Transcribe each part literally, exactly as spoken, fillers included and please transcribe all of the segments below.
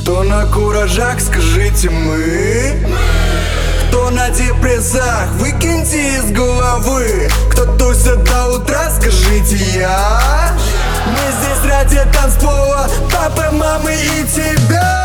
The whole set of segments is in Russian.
Кто на куражах, скажите мы? Кто на депрессах, выкиньте из головы. Кто тусит до утра, скажите я. Мы здесь ради танцпола, папы, мамы и тебя.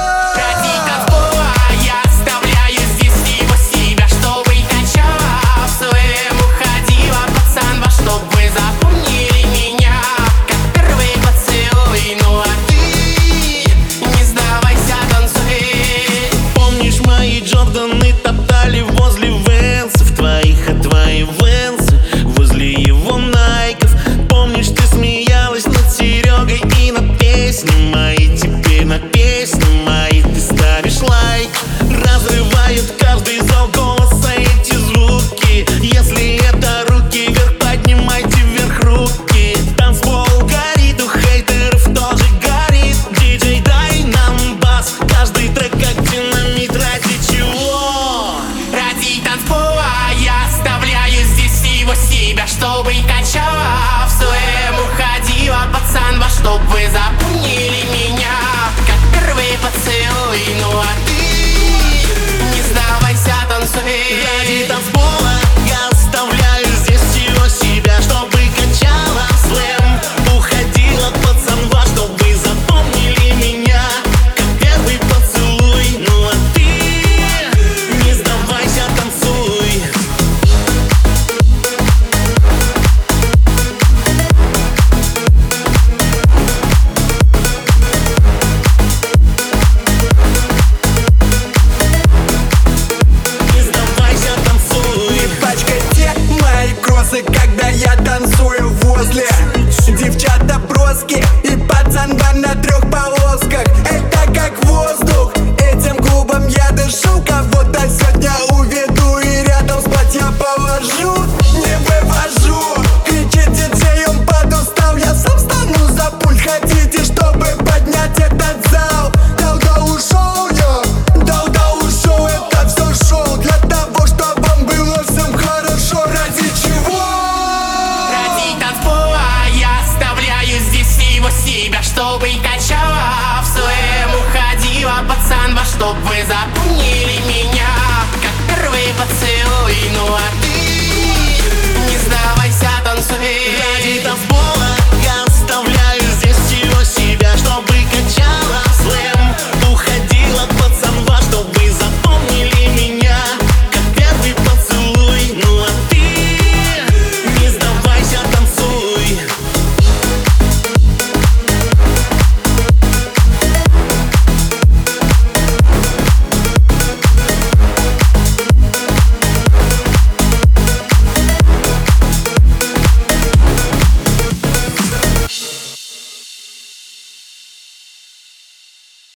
Джорданы топтали возле Венсов твоих, а твои Венсы возле его Найков. Помнишь, ты смеялась над Серегой и над песни мои. Теперь на песни мои ты ставишь лайк. Разрывают каждый зал голоса эти звуки. Если это руки вверх, поднимайте вверх руки. Танцпол горит, у хейтеров тоже горит. Диджей, дай нам бас, каждый трек как динамит. Ради чего? Ради танцпола я оставляю здесь его себя, чтобы качала в своем уходила, пацан, во чтоб вы запомнили меня как первый поцелуй. Ну а ты не сдавайся, танцуй. Ради танцпола я оставляю здесь его себя, чтобы качала в своем уходила, пацан, во чтоб вы запомнили меня как первый поцелуй. Ну а ты не сдавайся, танцуй. Не сдавайся, танцуй. Не пачкайте мои кроссы, когда я танцую возле девчата броски и пацанба на трех полосках. Это как воздух, этим клубом я дышу. Кого-то сегодня уведу и рядом спать я положу. Не вывожу, кричит диджей, он подустал. Я сам стану за пульт, хотите, чтобы поднять этот зал? Долго ушел я, долго ушел, это все шоу для того, чтобы вам было всем хорошо. Ради чего? Ради танцпола я оставляю здесь его себя, чтобы качала в своем уходила, пацан, во чтоб вы запомнили меня как первый поцелуй. Ну а